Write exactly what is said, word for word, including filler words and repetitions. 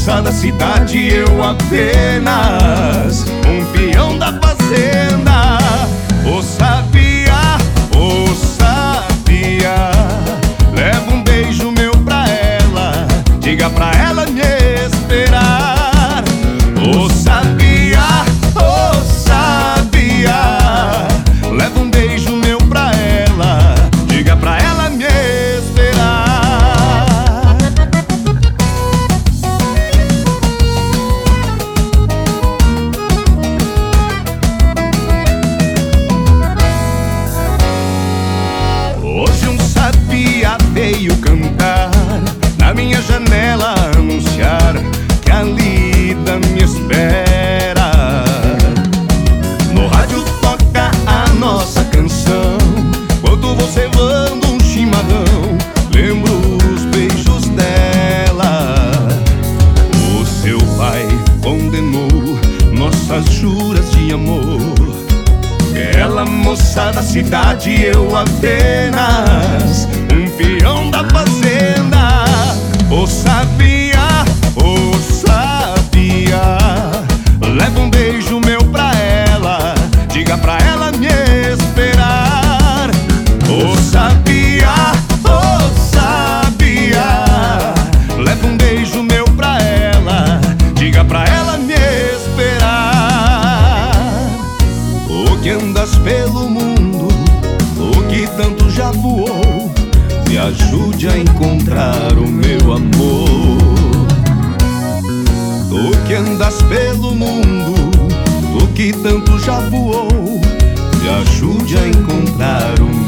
moça da cidade, eu apenas um peão da fazenda. Ô sabia, ô sabia, leva um beijo meu pra ela, diga pra ela me esperar. Ô sabia, ô sabia, leva um beijo meu pra ela, diga pra ela me esperar. Hoje um sabia veio cantar na minha janela, anunciar que a lida me espera. No rádio toca a nossa canção, quando vou servando um chimarrão, lembro os beijos dela. O seu pai condenou nossas juras de amor. Ela, moça da cidade, eu apenas um peão da fazenda. Ô sabia, ô sabia, leva um beijo meu pra ela, diga pra ela me esperar. Ô sabia, ô sabia, leva um beijo meu pra ela, diga pra ela me esperar. O que andas pelo mundo, o que tanto já voou, me ajude a encontrar o meu amor. Tu que andas pelo mundo, tu que tanto já voou, me ajude a encontrar o meu amor.